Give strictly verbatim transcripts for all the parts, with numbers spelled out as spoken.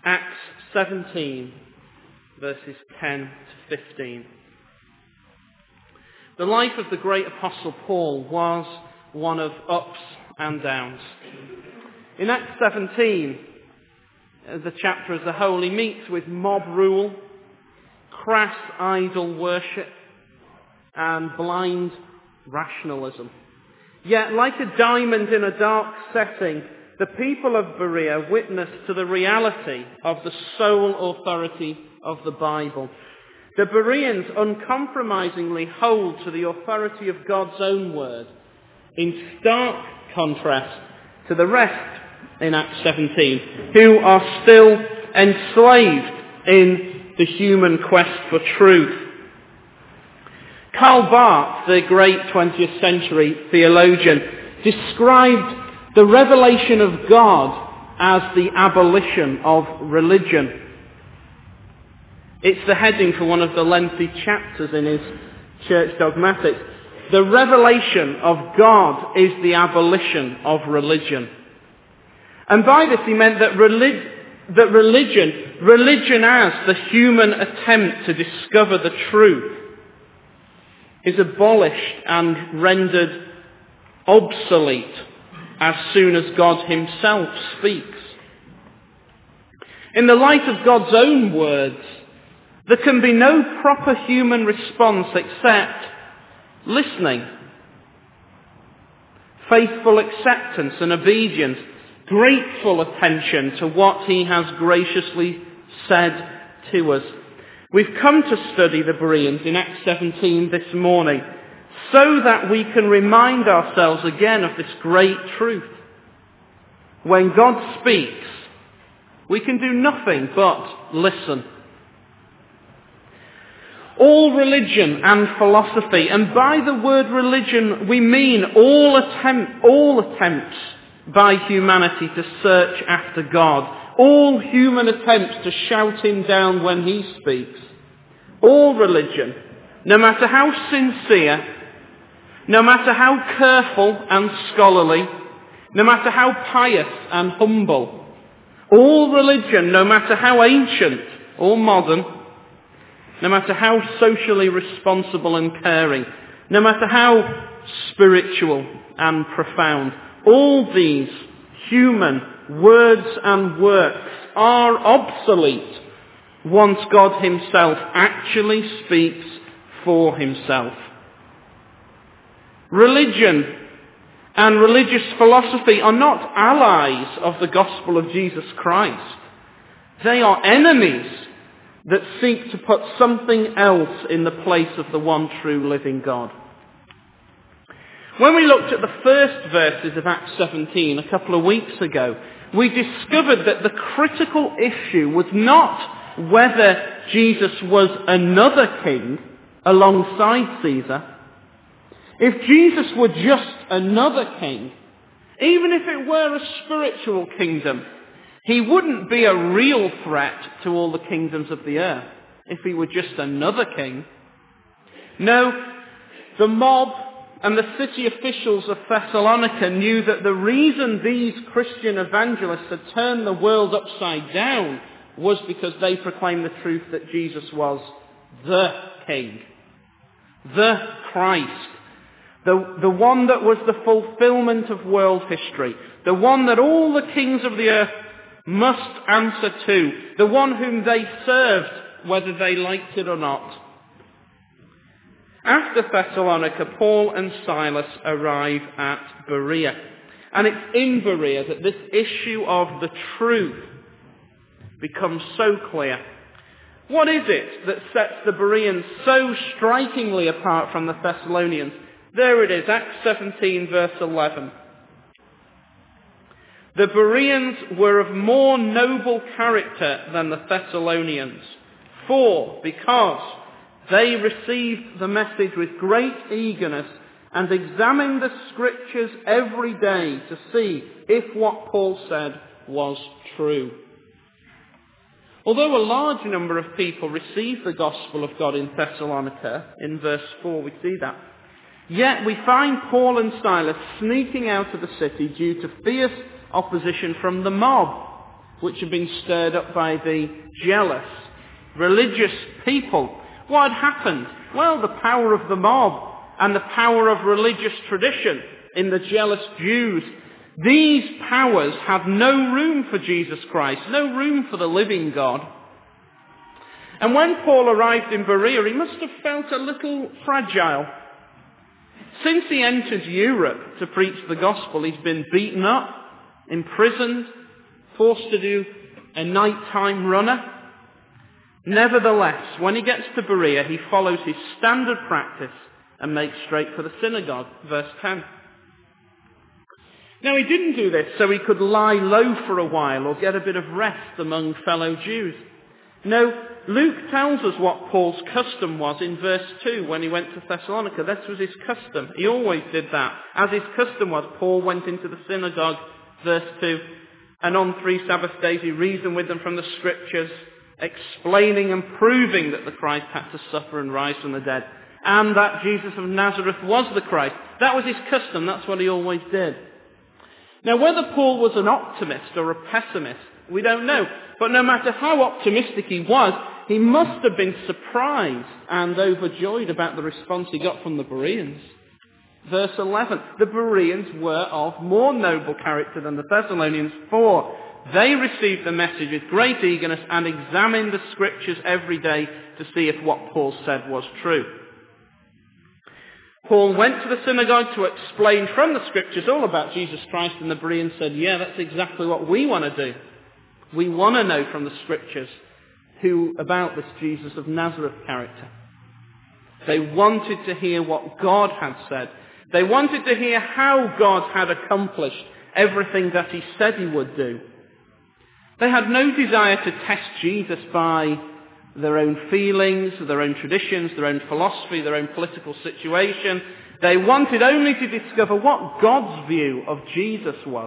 Acts seventeen, verses ten to fifteen. The life of the great apostle Paul was one of ups and downs. In Acts seventeen, the chapter as a whole, he meets with mob rule, crass idol worship, and blind rationalism. Yet, like a diamond in a dark setting, the people of Berea witness to the reality of the sole authority of the Bible. The Bereans uncompromisingly hold to the authority of God's own word, in stark contrast to the rest in Acts seventeen, who are still enslaved in the human quest for truth. Karl Barth, the great twentieth century theologian, described the revelation of God as the abolition of religion. It's the heading for one of the lengthy chapters in his Church Dogmatics. The revelation of God is the abolition of religion. And by this he meant that, relig- that religion, religion as the human attempt to discover the truth, is abolished and rendered obsolete as soon as God himself speaks. In the light of God's own words, there can be no proper human response except listening, faithful acceptance and obedience, grateful attention to what he has graciously said to us. We've come to study the Bereans in Acts seventeen this morning so that we can remind ourselves again of this great truth. When God speaks, we can do nothing but listen. All religion and philosophy, and by the word religion we mean all attempt, all attempts by humanity to search after God, all human attempts to shout him down when he speaks, all religion, no matter how sincere, no matter how careful and scholarly, no matter how pious and humble, all religion, no matter how ancient or modern, no matter how socially responsible and caring, no matter how spiritual and profound, all these human words and works are obsolete once God himself actually speaks for himself. Religion and religious philosophy are not allies of the gospel of Jesus Christ. They are enemies that seek to put something else in the place of the one true living God. When we looked at the first verses of Acts seventeen a couple of weeks ago, we discovered that the critical issue was not whether Jesus was another king alongside Caesar. If Jesus were just another king, even if it were a spiritual kingdom, he wouldn't be a real threat to all the kingdoms of the earth if he were just another king. No, the mob and the city officials of Thessalonica knew that the reason these Christian evangelists had turned the world upside down was because they proclaimed the truth that Jesus was the King, the Christ, the, the one that was the fulfillment of world history, the one that all the kings of the earth must answer to, the one whom they served whether they liked it or not. After Thessalonica, Paul and Silas arrive at Berea. And it's in Berea that this issue of the truth becomes so clear. What is it that sets the Bereans so strikingly apart from the Thessalonians? There it is, Acts seventeen, verse eleven. The Bereans were of more noble character than the Thessalonians, for, because they received the message with great eagerness and examined the scriptures every day to see if what Paul said was true. Although a large number of people received the gospel of God in Thessalonica, in verse four we see that, yet we find Paul and Silas sneaking out of the city due to fierce opposition from the mob. which had been stirred up by the jealous religious people. What had happened? Well, the power of the mob and the power of religious tradition in the jealous Jews. These powers had no room for Jesus Christ, no room for the living God. And when Paul arrived in Berea, he must have felt a little fragile. Since he entered Europe to preach the gospel, he's been beaten up, imprisoned, forced to do a nighttime runner. Nevertheless, when he gets to Berea, he follows his standard practice and makes straight for the synagogue. Verse ten. Now, he didn't do this so he could lie low for a while or get a bit of rest among fellow Jews. No, Luke tells us what Paul's custom was in verse two when he went to Thessalonica. That was his custom. He always did that. As his custom was, Paul went into the synagogue, verse two, and on three Sabbath days he reasoned with them from the Scriptures, explaining and proving that the Christ had to suffer and rise from the dead, and that Jesus of Nazareth was the Christ. That was his custom. That's what he always did. Now, whether Paul was an optimist or a pessimist, we don't know. But no matter how optimistic he was, he must have been surprised and overjoyed about the response he got from the Bereans. Verse eleven, the Bereans were of more noble character than the Thessalonians, for they received the message with great eagerness and examined the Scriptures every day to see if what Paul said was true. Paul went to the synagogue to explain from the Scriptures all about Jesus Christ, and the Bereans said, yeah, that's exactly what we want to do. We want to know from the Scriptures who about this Jesus of Nazareth character. They wanted to hear what God had said. They wanted to hear how God had accomplished everything that he said he would do. They had no desire to test Jesus by their own feelings, their own traditions, their own philosophy, their own political situation. They wanted only to discover what God's view of Jesus was.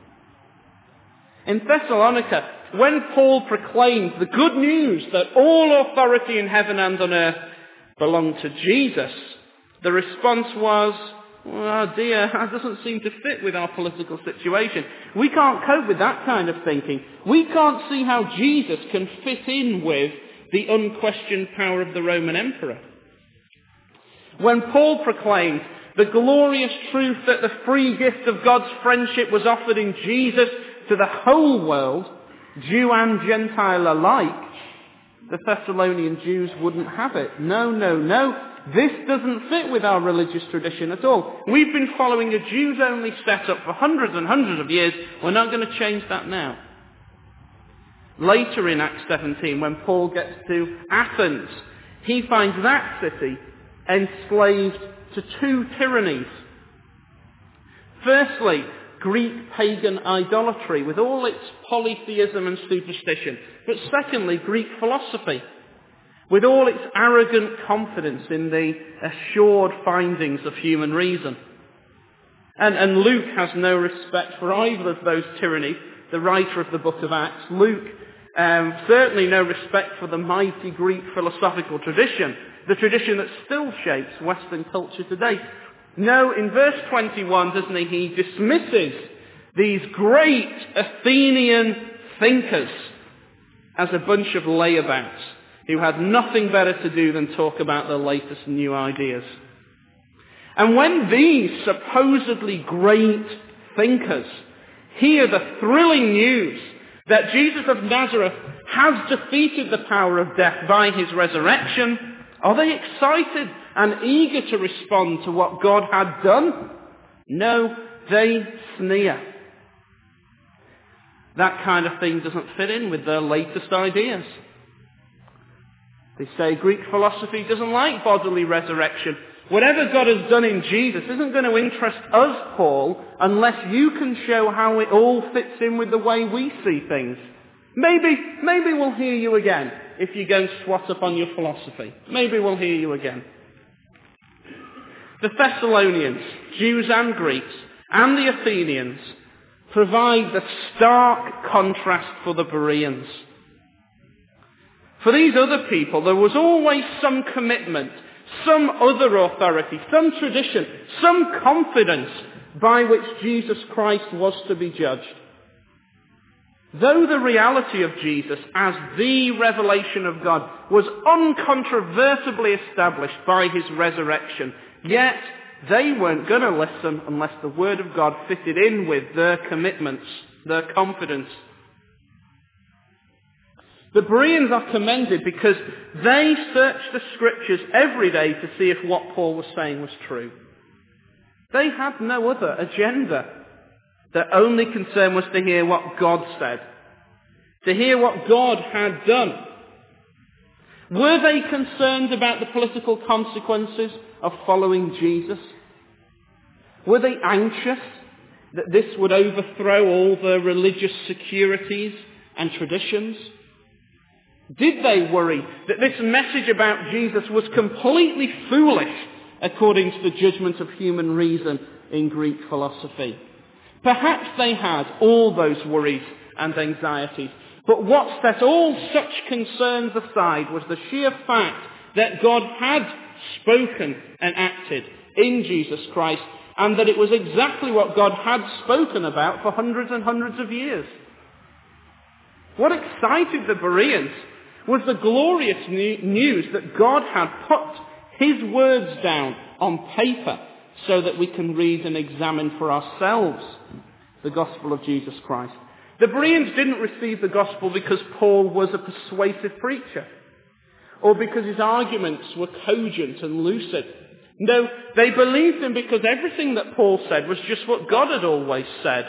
In Thessalonica, when Paul proclaimed the good news that all authority in heaven and on earth belonged to Jesus, the response was, oh dear, that doesn't seem to fit with our political situation. We can't cope with that kind of thinking. We can't see how Jesus can fit in with the unquestioned power of the Roman emperor. When Paul proclaimed the glorious truth that the free gift of God's friendship was offered in Jesus to the whole world, Jew and Gentile alike, the Thessalonian Jews wouldn't have it. No, no, no. This doesn't fit with our religious tradition at all. We've been following a Jews-only setup for hundreds and hundreds of years. We're not going to change that now. Later in Acts seventeen, when Paul gets to Athens, he finds that city enslaved to two tyrannies. Firstly, Greek pagan idolatry with all its polytheism and superstition. But secondly, Greek philosophy with all its arrogant confidence in the assured findings of human reason. And, and Luke has no respect for either of those tyrannies, the writer of the book of Acts. Luke um, certainly no respect for the mighty Greek philosophical tradition, the tradition that still shapes Western culture today. No, in verse twenty-one, doesn't he, he dismisses these great Athenian thinkers as a bunch of layabouts who had nothing better to do than talk about the latest new ideas. And when these supposedly great thinkers hear the thrilling news that Jesus of Nazareth has defeated the power of death by his resurrection, are they excited and eager to respond to what God had done? No, they sneer. That kind of thing doesn't fit in with their latest ideas. They say Greek philosophy doesn't like bodily resurrection. Whatever God has done in Jesus isn't going to interest us, Paul, unless you can show how it all fits in with the way we see things. Maybe, maybe we'll hear you again if you go swat up on your philosophy. Maybe we'll hear you again. The Thessalonians, Jews and Greeks, and the Athenians provide the stark contrast for the Bereans. For these other people, there was always some commitment, some other authority, some tradition, some confidence by which Jesus Christ was to be judged. Though the reality of Jesus as the revelation of God was uncontrovertibly established by his resurrection, yet they weren't going to listen unless the Word of God fitted in with their commitments, their confidence. The Bereans are commended because they searched the Scriptures every day to see if what Paul was saying was true. They had no other agenda. Their only concern was to hear what God said, to hear what God had done. Were they concerned about the political consequences of following Jesus? Were they anxious that this would overthrow all their religious securities and traditions? Did they worry that this message about Jesus was completely foolish according to the judgment of human reason in Greek philosophy? Perhaps they had all those worries and anxieties. But what set all such concerns aside was the sheer fact that God had spoken and acted in Jesus Christ, and that it was exactly what God had spoken about for hundreds and hundreds of years. What excited the Bereans was the glorious news that God had put his words down on paper so that we can read and examine for ourselves the gospel of Jesus Christ. The Bereans didn't receive the gospel because Paul was a persuasive preacher, or because his arguments were cogent and lucid. No, they believed him because everything that Paul said was just what God had always said.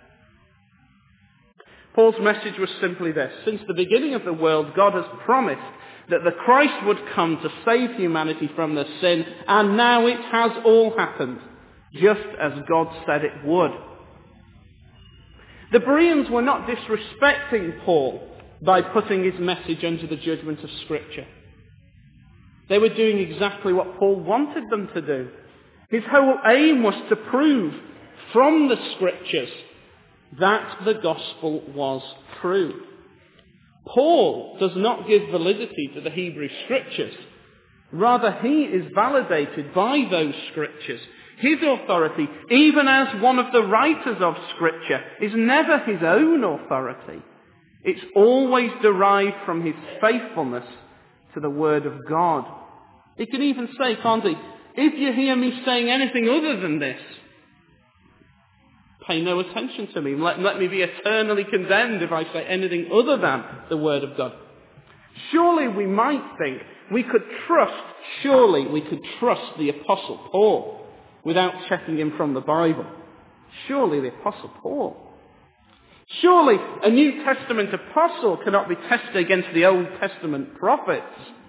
Paul's message was simply this: since the beginning of the world, God has promised that the Christ would come to save humanity from their sin, and now it has all happened, just as God said it would. The Bereans were not disrespecting Paul by putting his message under the judgment of Scripture. They were doing exactly what Paul wanted them to do. His whole aim was to prove from the Scriptures that the gospel was true. Paul does not give validity to the Hebrew Scriptures. Rather, he is validated by those Scriptures. His authority, even as one of the writers of Scripture, is never his own authority. It's always derived from his faithfulness to the Word of God. He can even say, can't he, if you hear me saying anything other than this, pay no attention to me. Let, let me be eternally condemned if I say anything other than the Word of God. Surely we might think we could trust, surely we could trust the Apostle Paul without checking him from the Bible. Surely the Apostle Paul. Surely a New Testament apostle cannot be tested against the Old Testament prophets.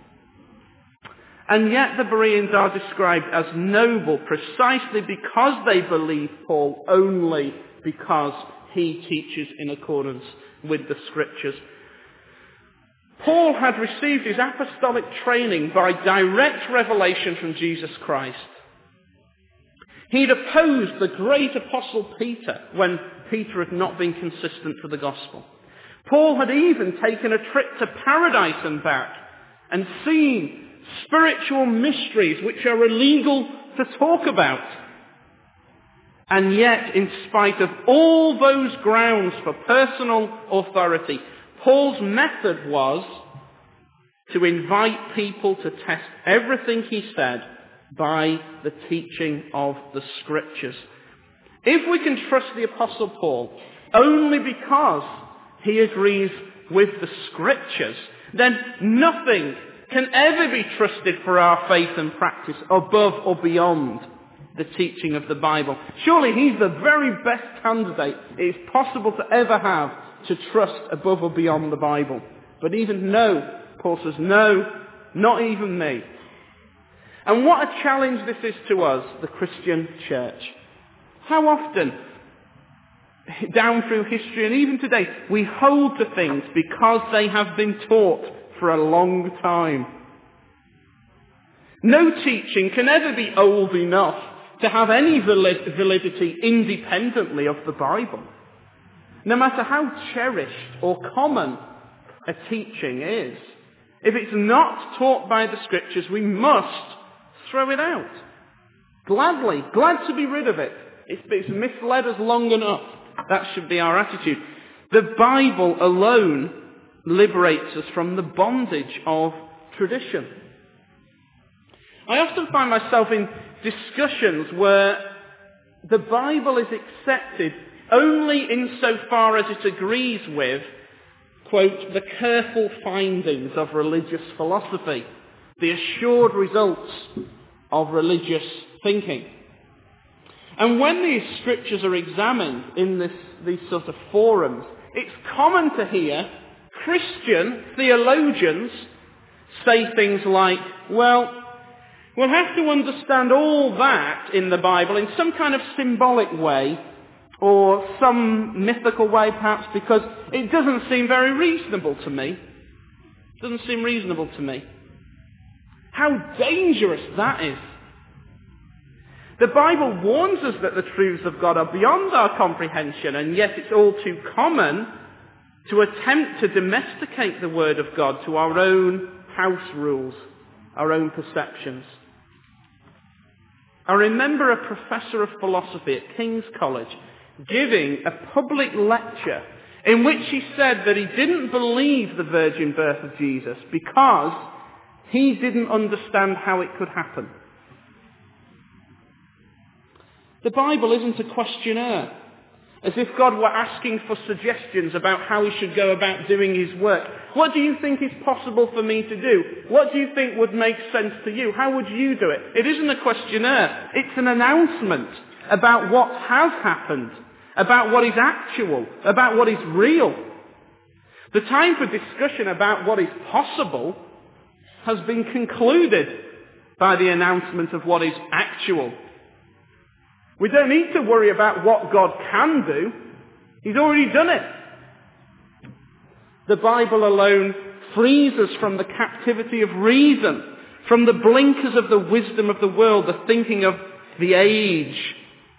And yet the Bereans are described as noble precisely because they believe Paul only because he teaches in accordance with the Scriptures. Paul had received his apostolic training by direct revelation from Jesus Christ. He'd opposed the great apostle Peter when Peter had not been consistent to the gospel. Paul had even taken a trip to paradise and back and seen spiritual mysteries which are illegal to talk about. And yet, in spite of all those grounds for personal authority, Paul's method was to invite people to test everything he said by the teaching of the Scriptures. If we can trust the Apostle Paul only because he agrees with the Scriptures, then nothing can ever be trusted for our faith and practice above or beyond the teaching of the Bible. Surely he's the very best candidate it is possible to ever have to trust above or beyond the Bible. But even no, Paul says, no, not even me. And what a challenge this is to us, the Christian church. How often, down through history and even today, we hold to things because they have been taught for a long time. No teaching can ever be old enough to have any validity independently of the Bible. No matter how cherished or common a teaching is, if it's not taught by the Scriptures, we must throw it out. Gladly, glad to be rid of it. It's, it's misled us long enough. That should be our attitude. The Bible alone liberates us from the bondage of tradition. I often find myself in discussions where the Bible is accepted only insofar as it agrees with, quote, the careful findings of religious philosophy, the assured results of religious thinking. And when these scriptures are examined in this, these sort of forums, it's common to hear Christian theologians say things like, well, we'll have to understand all that in the Bible in some kind of symbolic way, or some mythical way perhaps, because it doesn't seem very reasonable to me. It doesn't seem reasonable to me. How dangerous that is. The Bible warns us that the truths of God are beyond our comprehension, and yet it's all too common to attempt to domesticate the Word of God to our own house rules, our own perceptions. I remember a professor of philosophy at King's College giving a public lecture in which he said that he didn't believe the virgin birth of Jesus because he didn't understand how it could happen. The Bible isn't a questionnaire, as if God were asking for suggestions about how he should go about doing his work. What do you think is possible for me to do? What do you think would make sense to you? How would you do it? It isn't a questionnaire. It's an announcement about what has happened, about what is actual, about what is real. The time for discussion about what is possible has been concluded by the announcement of what is actual. We don't need to worry about what God can do. He's already done it. The Bible alone frees us from the captivity of reason, from the blinkers of the wisdom of the world, the thinking of the age.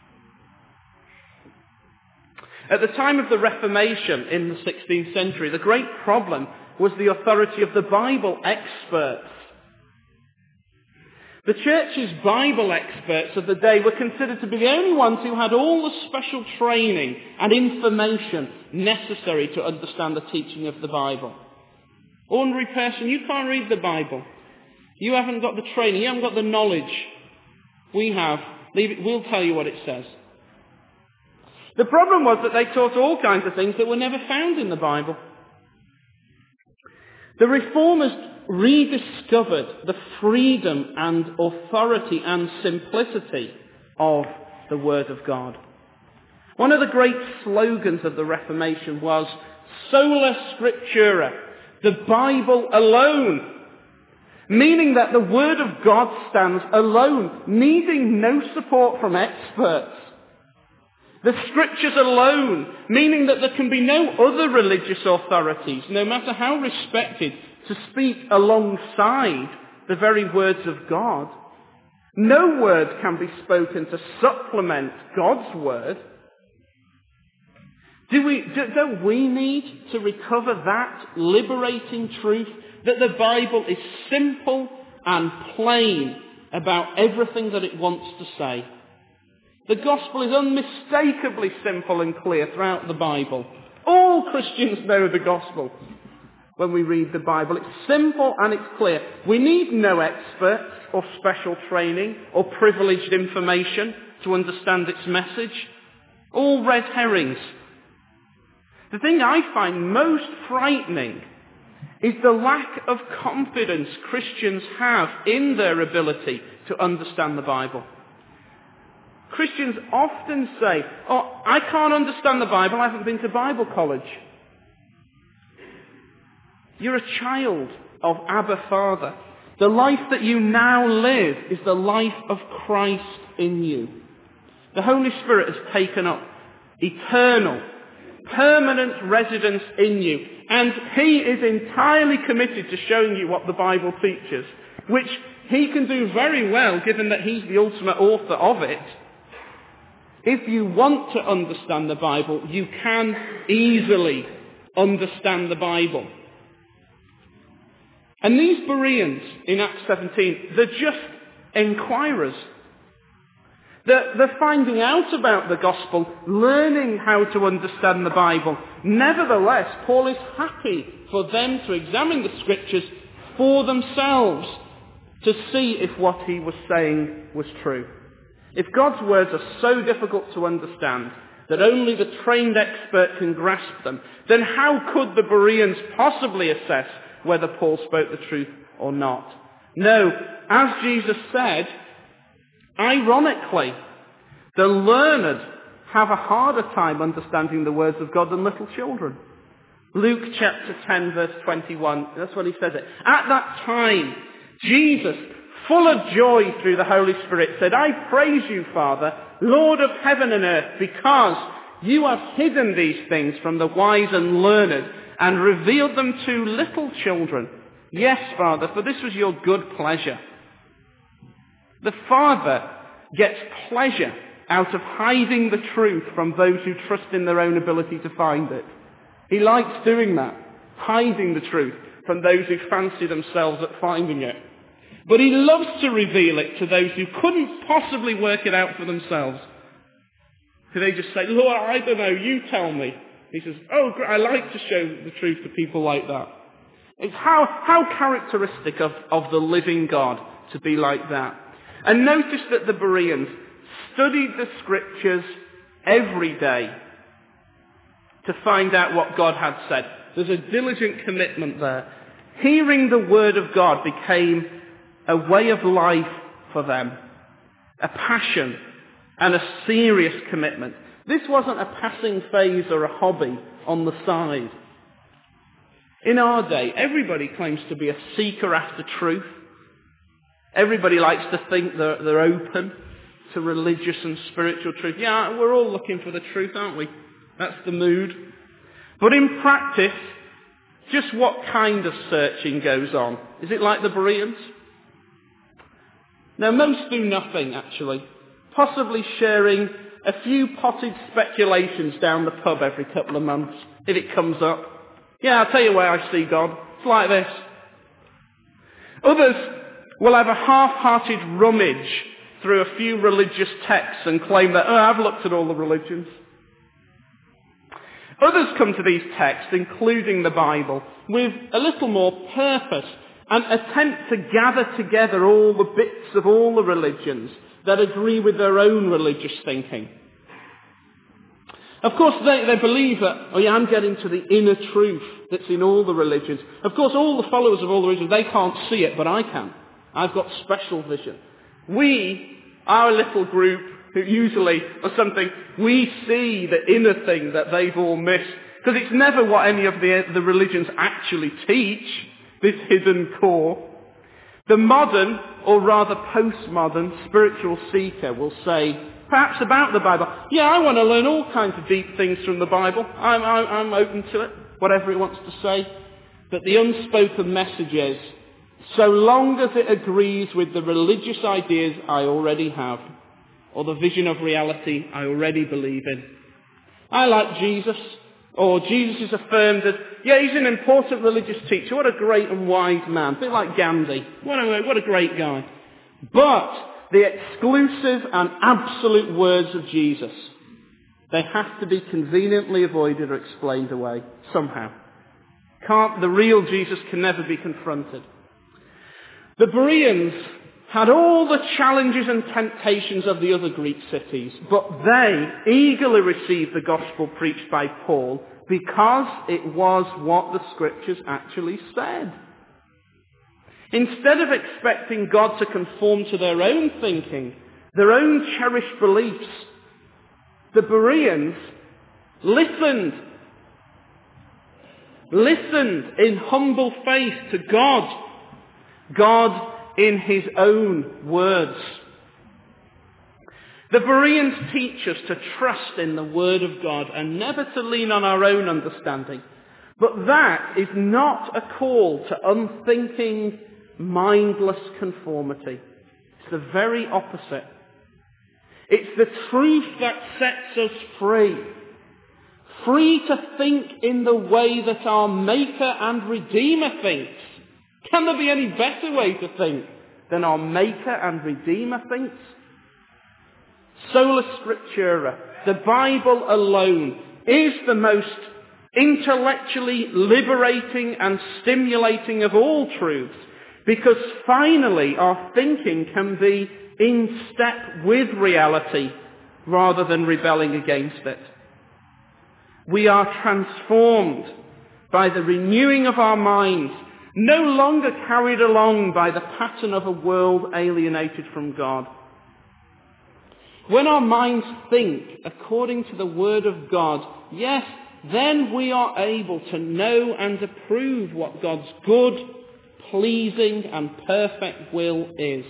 At the time of the Reformation in the sixteenth century, the great problem was the authority of the Bible experts. The church's Bible experts of the day were considered to be the only ones who had all the special training and information necessary to understand the teaching of the Bible. Ordinary person, you can't read the Bible. You haven't got the training, you haven't got the knowledge. We have. Leave it, we'll tell you what it says. The problem was that they taught all kinds of things that were never found in the Bible. The Reformers rediscovered the freedom and authority and simplicity of the Word of God. One of the great slogans of the Reformation was sola scriptura, the Bible alone, meaning that the Word of God stands alone, needing no support from experts. The Scriptures alone, meaning that there can be no other religious authorities, no matter how respected, to speak alongside the very words of God. No word can be spoken to supplement God's word. Do we, do, don't we need to recover that liberating truth that the Bible is simple and plain about everything that it wants to say? The gospel is unmistakably simple and clear throughout the Bible. All Christians know the gospel when we read the Bible. It's simple and it's clear. We need no experts or special training or privileged information to understand its message. All red herrings. The thing I find most frightening is the lack of confidence Christians have in their ability to understand the Bible. Christians often say, oh, I can't understand the Bible, I haven't been to Bible college. You're a child of Abba Father. The life that you now live is the life of Christ in you. The Holy Spirit has taken up eternal, permanent residence in you. And He is entirely committed to showing you what the Bible teaches, which He can do very well given that He's the ultimate author of it. If you want to understand the Bible, you can easily understand the Bible. And these Bereans in Acts seventeen, they're just inquirers. They're, they're finding out about the gospel, learning how to understand the Bible. Nevertheless, Paul is happy for them to examine the scriptures for themselves to see if what he was saying was true. If God's words are so difficult to understand that only the trained expert can grasp them, then how could the Bereans possibly assess whether Paul spoke the truth or not? No, as Jesus said, ironically, the learned have a harder time understanding the words of God than little children. Luke chapter ten verse twenty-one, that's what he says it. At that time, Jesus, full of joy through the Holy Spirit, said, I praise you, Father, Lord of heaven and earth, because you have hidden these things from the wise and learned and revealed them to little children. Yes, Father, for this was your good pleasure. The Father gets pleasure out of hiding the truth from those who trust in their own ability to find it. He likes doing that, hiding the truth from those who fancy themselves at finding it. But he loves to reveal it to those who couldn't possibly work it out for themselves. So they just say, Lord, I don't know, you tell me. He says, oh, I like to show the truth to people like that. It's how, how characteristic of, of the living God to be like that. And notice that the Bereans studied the scriptures every day to find out what God had said. There's a diligent commitment there. Hearing the word of God became a way of life for them, a passion and a serious commitment. This wasn't a passing phase or a hobby on the side. In our day, everybody claims to be a seeker after truth. Everybody likes to think they're, they're open to religious and spiritual truth. Yeah, we're all looking for the truth, aren't we? That's the mood. But in practice, just what kind of searching goes on? Is it like the Bereans? Now, most do nothing, actually. Possibly sharing a few potted speculations down the pub every couple of months, if it comes up. Yeah, I'll tell you where I see God. It's like this. Others will have a half-hearted rummage through a few religious texts and claim that, oh, I've looked at all the religions. Others come to these texts, including the Bible, with a little more purpose and attempt to gather together all the bits of all the religions that agree with their own religious thinking. Of course, they, they believe that, oh yeah, I'm getting to the inner truth that's in all the religions. Of course, all the followers of all the religions, they can't see it, but I can. I've got special vision. We, our little group, who usually, or something, we see the inner thing that they've all missed. Because it's never what any of the, the religions actually teach, this hidden core. The modern, or rather postmodern, spiritual seeker will say, perhaps about the Bible, yeah, I want to learn all kinds of deep things from the Bible. I'm, I'm, I'm open to it, whatever it wants to say. But the unspoken message is, so long as it agrees with the religious ideas I already have, or the vision of reality I already believe in. I like Jesus, or Jesus is affirmed as, yeah, he's an important religious teacher. What a great and wise man. A bit like Gandhi. What a, what a great guy. But the exclusive and absolute words of Jesus, they have to be conveniently avoided or explained away somehow. Can't, the real Jesus can never be confronted. The Bereans had all the challenges and temptations of the other Greek cities, but they eagerly received the gospel preached by Paul because it was what the scriptures actually said. Instead of expecting God to conform to their own thinking, their own cherished beliefs, the Bereans listened, listened in humble faith to God, God in his own words. The Bereans teach us to trust in the word of God and never to lean on our own understanding. But that is not a call to unthinking, mindless conformity. It's the very opposite. It's the truth that sets us free. Free to think in the way that our Maker and Redeemer thinks. Can there be any better way to think than our Maker and Redeemer thinks? Sola Scriptura, the Bible alone, is the most intellectually liberating and stimulating of all truths, because finally our thinking can be in step with reality rather than rebelling against it. We are transformed by the renewing of our minds, no longer carried along by the pattern of a world alienated from God. When our minds think according to the Word of God, yes, then we are able to know and approve what God's good, pleasing and perfect will is.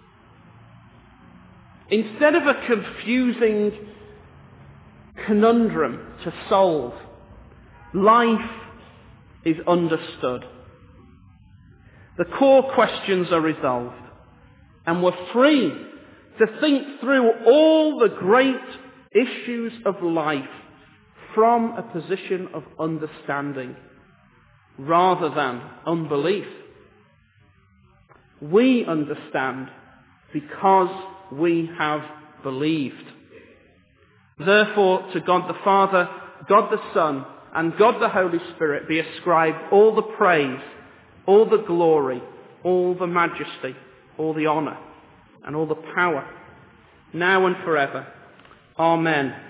Instead of a confusing conundrum to solve, life is understood. The core questions are resolved, and we're free to think through all the great issues of life from a position of understanding rather than unbelief. We understand because we have believed. Therefore, to God the Father, God the Son, and God the Holy Spirit be ascribed all the praise, all the glory, all the majesty, all the honour, and all the power, now and forever. Amen.